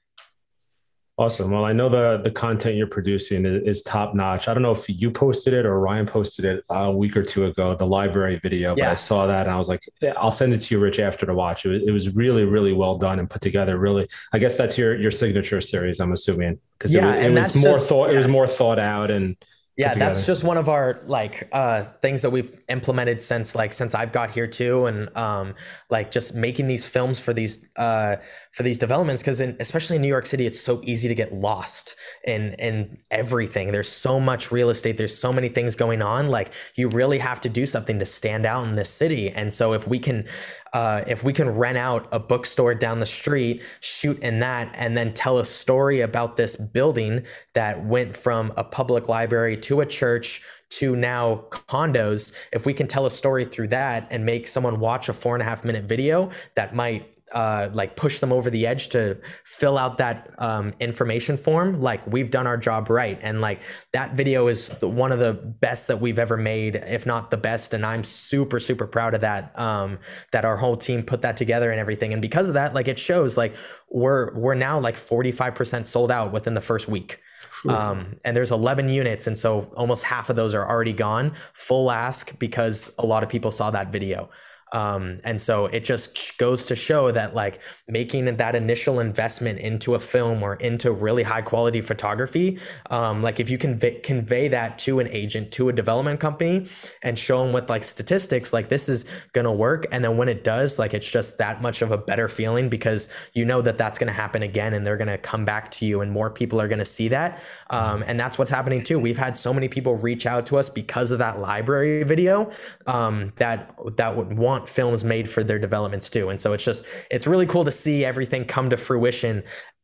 Speaker 2: Awesome. Well, I know the the content you're producing is, is top notch. I don't know if you posted it or Ryan posted it a week or two ago, the library video, but yeah. I saw that and I was like, yeah, I'll send it to you, Rich, after to watch. It was, it was really, really well done and put together. Really, I guess that's your your signature series, I'm assuming, because
Speaker 4: yeah,
Speaker 2: it, it was more just, thought. Yeah. It was more thought out and.
Speaker 4: Yeah, that's just one of our like uh, things that we've implemented since like since I've got here too, and um, like just making these films for these uh, for these developments, because especially in New York City, it's so easy to get lost in in everything. There's so much real estate. There's so many things going on. Like you really have to do something to stand out in this city. And so if we can. Uh, if we can rent out a bookstore down the street, shoot in that, and then tell a story about this building that went from a public library to a church to now condos, if we can tell a story through that and make someone watch a four and a half minute video that might uh, like push them over the edge to fill out that um, information form, like we've done our job right. And like that video is the, one of the best that we've ever made, if not the best. And I'm super, super proud of that, um, that our whole team put that together and everything. And because of that, like it shows like we're, we're now like forty-five percent sold out within the first week. Um, and there's eleven units. And so almost half of those are already gone full ask because a lot of people saw that video. Um, and so it just goes to show that like making that initial investment into a film or into really high quality photography, um, like if you can convey, convey that to an agent, to a development company and show them with like statistics, like this is going to work. And then when it does, like, it's just that much of a better feeling because you know that that's going to happen again and they're going to come back to you and more people are going to see that. Um, and that's what's happening too. We've had so many people reach out to us because of that library video, um, that, that would want films made for their developments too. And so it's just, it's really cool to see everything come to fruition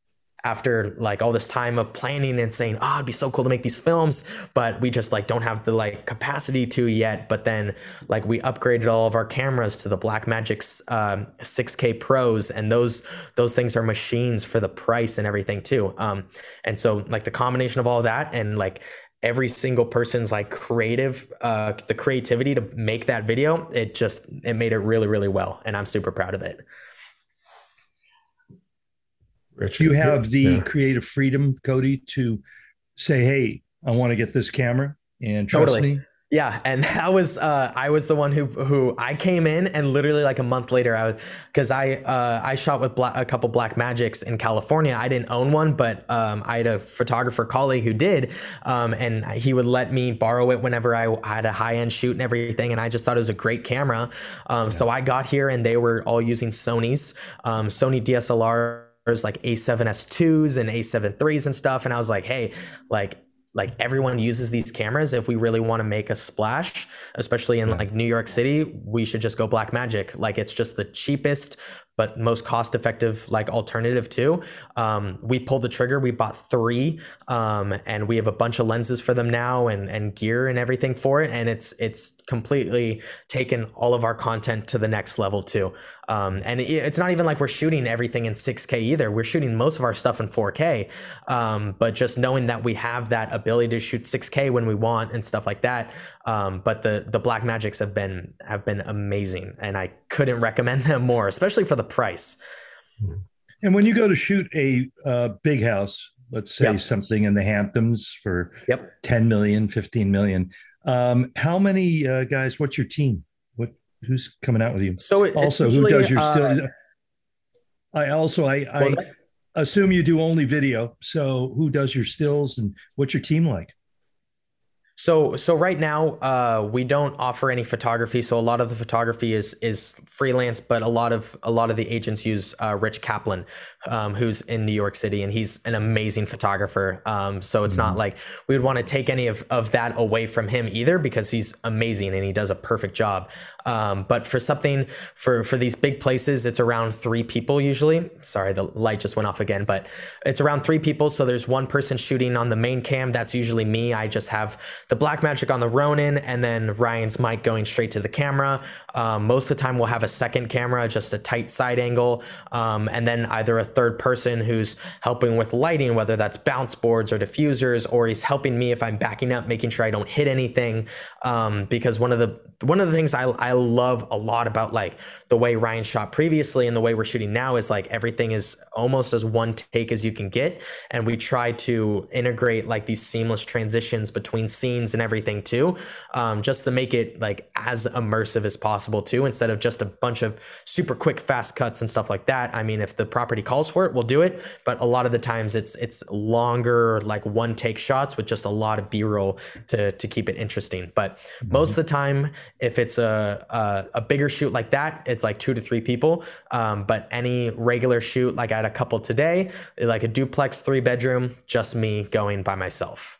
Speaker 4: after like all this time of planning and saying, oh, it'd be so cool to make these films, but we just like don't have the like capacity to yet. But then like we upgraded all of our cameras to the Blackmagic um, six K Pros, and those those things are machines for the price and everything too. Um, and so like the combination of all of that and like every single person's like creative, uh, the creativity to make that video, it just, it made it really, really well. And I'm super proud of it.
Speaker 3: Rich, you have the yeah. creative freedom, Cody, to say, hey, I want to get this camera and trust
Speaker 4: totally.
Speaker 3: me.
Speaker 4: Yeah. And that was, uh, I was the one who, who I came in and literally like a month later, I was, cause I, uh, I shot with Black, a couple Blackmagics in California. I didn't own one, but, um, I had a photographer colleague who did, um, and he would let me borrow it whenever I had a high end shoot and everything. And I just thought it was a great camera. Um, yeah. So I got here and they were all using Sony's, um, Sony D S L Rs, like A seven S twos and A seven threes and stuff. And I was like, hey, like, like everyone uses these cameras. If we really want to make a splash, especially in like New York City, we should just go Blackmagic. Like it's just the cheapest, but most cost effective like alternative too. Um, we pulled the trigger, we bought three, um, and we have a bunch of lenses for them now and, and gear and everything for it. And it's, it's completely taken all of our content to the next level too. Um, and it, it's not even like we're shooting everything in six K either. We're shooting most of our stuff in four K. Um, but just knowing that we have that ability to shoot six K when we want and stuff like that. Um, but the, the Blackmagics have been, have been amazing, and I couldn't recommend them more, especially for the price.
Speaker 3: And when you go to shoot a uh, big house, let's say yep. something in the Hamptons for
Speaker 4: yep.
Speaker 3: ten million, fifteen million, um, how many uh, guys, what's your team? What, who's coming out with you?
Speaker 4: So it,
Speaker 3: also
Speaker 4: usually,
Speaker 3: who does your
Speaker 4: uh,
Speaker 3: still? I also, I, I assume you do only video. So who does your stills and what's your team like?
Speaker 4: So, so right now, uh, we don't offer any photography. So a lot of the photography is, is freelance, but a lot of, a lot of the agents use, uh, Rich Kaplan, um, who's in New York City, and he's an amazing photographer. Um, so it's mm-hmm. not like we would want to take any of, of that away from him either, because he's amazing and he does a perfect job. Um, but for something for, for these big places, it's around three people usually. Sorry, the light just went off again, but it's around three people. So there's one person shooting on the main cam. That's usually me. I just have the Blackmagic on the Ronin and then Ryan's mic going straight to the camera. Um, most of the time we'll have a second camera, just a tight side angle. Um, and then either a third person who's helping with lighting, whether that's bounce boards or diffusers, or he's helping me if I'm backing up, making sure I don't hit anything. Um, because one of the, one of the things I, I love a lot about like the way Ryan shot previously and the way we're shooting now is like everything is almost as one take as you can get. And we try to integrate like these seamless transitions between scenes and everything too, um, just to make it like as immersive as possible too, instead of just a bunch of super quick, fast cuts and stuff like that. I mean, if the property calls for it, we'll do it. But a lot of the times it's, it's longer, like one take shots with just a lot of B-roll to, to keep it interesting. But mm-hmm. most of the time, if it's a, a, a bigger shoot like that, it's like two to three people. Um, but any regular shoot, like I had a couple today, like a duplex three bedroom, just me going by myself.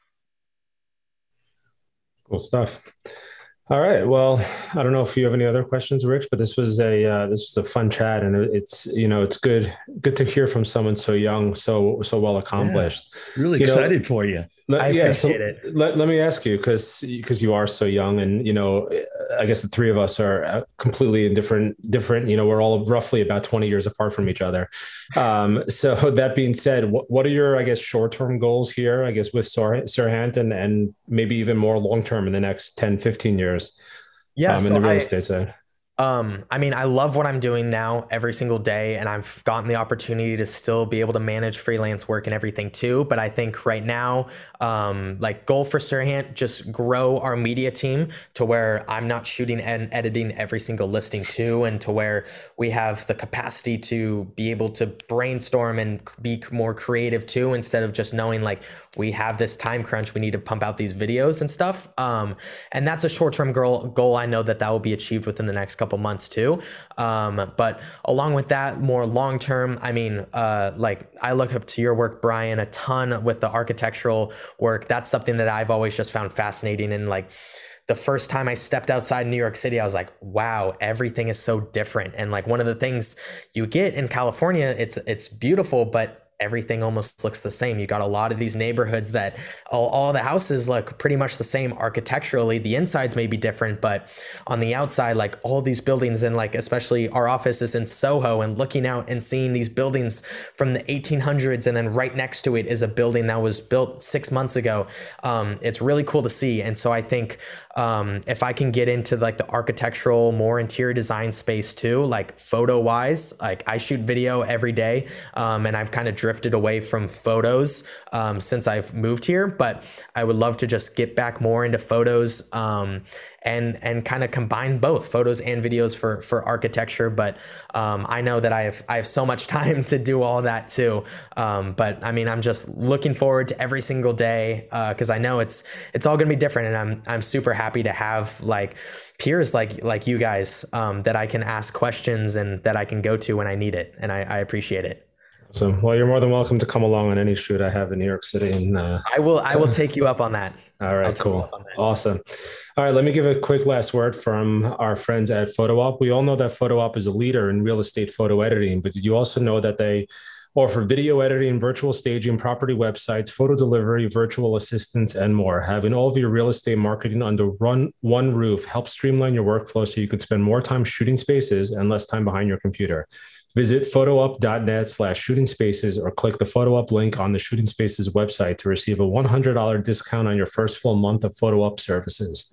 Speaker 2: Cool stuff. All right. Well, I don't know if you have any other questions, Rich, but this was a uh, this was a fun chat, and it's you know it's good good to hear from someone so young, so so well accomplished.
Speaker 3: Yeah, really
Speaker 2: you
Speaker 3: excited
Speaker 2: know,
Speaker 3: for you.
Speaker 2: Let,
Speaker 4: I
Speaker 2: yeah,
Speaker 4: appreciate
Speaker 2: so
Speaker 4: it.
Speaker 2: Let, let me ask you, because because you are so young, and you know, I guess the three of us are completely in different different. You know, we're all roughly about twenty years apart from each other. Um, so that being said, what, what are your I guess short term goals here? I guess with Sir, Serhant and and maybe even more long term in the next ten, fifteen years.
Speaker 4: Yeah,
Speaker 2: um,
Speaker 4: so
Speaker 2: in the real
Speaker 4: I,
Speaker 2: estate side.
Speaker 4: Um, I mean, I love what I'm doing now every single day, and I've gotten the opportunity to still be able to manage freelance work and everything too. But I think right now, um, like goal for Serhant, just grow our media team to where I'm not shooting and editing every single listing too, and to where we have the capacity to be able to brainstorm and be more creative too, instead of just knowing like we have this time crunch, we need to pump out these videos and stuff. Um, and that's a short-term goal. Goal. I know that that will be achieved within the next couple months too. Um, but along with that, more long term, I mean, uh, like I look up to your work, Brian, a ton with the architectural work. That's something that I've always just found fascinating. And like the first time I stepped outside New York City, I was like, wow, everything is so different. And like one of the things you get in California, it's it's beautiful, but everything almost looks the same. You got a lot of these neighborhoods that all, all the houses look pretty much the same architecturally. The insides may be different, but on the outside, like all these buildings, and like especially our office is in Soho, and looking out and seeing these buildings from the eighteen hundreds, and then right next to it is a building that was built six months ago. Um, it's really cool to see. And so I think um, if I can get into like the architectural, more interior design space too, like photo wise, like I shoot video every day, um, and I've kind of drifted away from photos um, since I've moved here, but I would love to just get back more into photos um, and and kind of combine both photos and videos for for architecture. But um, I know that I have I have so much time to do all that too. Um, but I mean, I'm just looking forward to every single day because uh, I know it's it's all gonna be different, and I'm I'm super happy to have like peers like like you guys um, that I can ask questions and that I can go to when I need it, and I, I appreciate it.
Speaker 2: So, well, you're more than welcome to come along on any shoot I have in New York City. And uh,
Speaker 4: I will, I will take you up on that.
Speaker 2: All right, cool. Awesome. All right, let me give a quick last word from our friends at PhotoOp. We all know that PhotoOp is a leader in real estate photo editing, but did you also know that they offer video editing, virtual staging, property websites, photo delivery, virtual assistants, and more? Having all of your real estate marketing under one, one roof helps streamline your workflow so you can spend more time shooting spaces and less time behind your computer. Visit photoup.net slash shooting spaces or click the PhotoUp link on the Shooting Spaces website to receive a one hundred dollars discount on your first full month of PhotoUp services.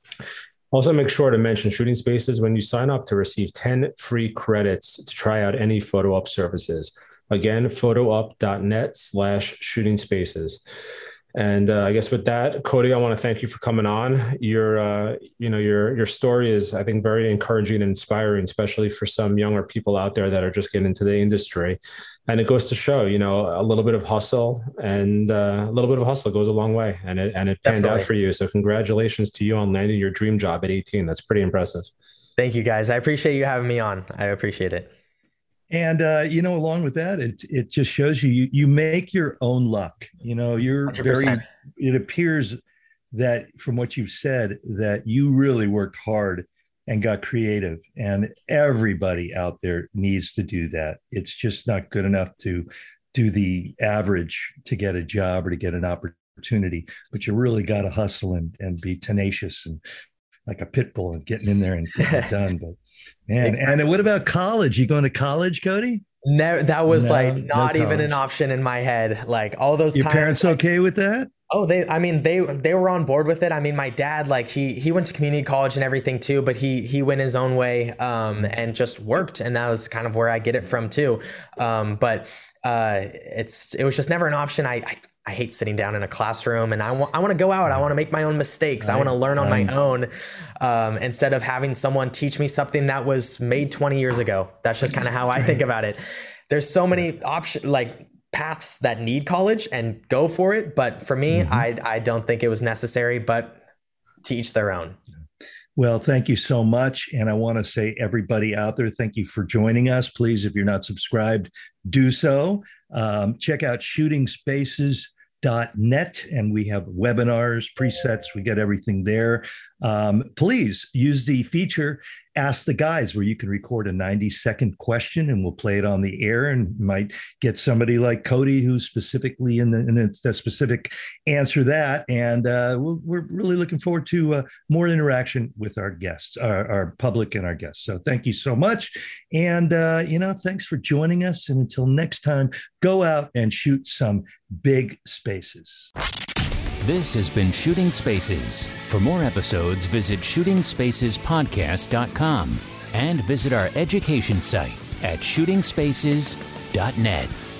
Speaker 2: Also, make sure to mention Shooting Spaces when you sign up to receive ten free credits to try out any PhotoUp services. Again, photoup.net slash shooting spaces. And uh, I guess with that, Cody, I want to thank you for coming on. Your, uh, you know, your your story is, I think, very encouraging and inspiring, especially for some younger people out there that are just getting into the industry. And it goes to show, you know, a little bit of hustle and uh, a little bit of hustle goes a long way, and it and it panned Definitely. out for you. So congratulations to you on landing your dream job at eighteen. That's pretty impressive. Thank you, guys. I appreciate you having me on. I appreciate it.
Speaker 3: And, uh, you know, along with that, it it just shows you, you, you make your own luck. You know, you're one hundred percent. Very, it appears that from what you've said, that you really worked hard and got creative. And everybody out there needs to do that. It's just not good enough to do the average to get a job or to get an opportunity, but you really got to hustle and, and be tenacious and like a pit bull and getting in there and getting it done. But man, exactly. And what about college? You going to college, Cody?
Speaker 4: No, that was no, like not
Speaker 3: no
Speaker 4: even an option in my head. Like all those
Speaker 3: Your
Speaker 4: times.
Speaker 3: Your parents
Speaker 4: like,
Speaker 3: okay with that?
Speaker 4: Oh, they, I mean, they, they were on board with it. I mean, my dad, like he, he went to community college and everything too, but he, he went his own way, um, and just worked. And that was kind of where I get it from too. Um, but, uh, it's, it was just never an option. I, I, I hate sitting down in a classroom, and I want, I want to go out. I want to make my own mistakes. I, I want to learn on my own, um, instead of having someone teach me something that was made twenty years ago. That's just kind of how I think about it. There's so many options, like paths that need college, and go for it. But for me, mm-hmm. I, I don't think it was necessary, but to each their own.
Speaker 3: Well, thank you so much. And I want to say, everybody out there, thank you for joining us. Please, if you're not subscribed, do so. Um, check out shooting spaces dot net, and we have webinars, presets, we get everything there. Um, please use the feature Ask the Guys, where you can record a ninety second question and we'll play it on the air, and might get somebody like Cody who's specifically in the, in the specific answer that. And uh, we'll, we're really looking forward to uh, more interaction with our guests, our, our public and our guests. So thank you so much. And, uh, you know, thanks for joining us. And until next time, go out and shoot some big spaces.
Speaker 1: This has been Shooting Spaces. For more episodes, visit shooting spaces podcast dot com and visit our education site at shooting spaces dot net.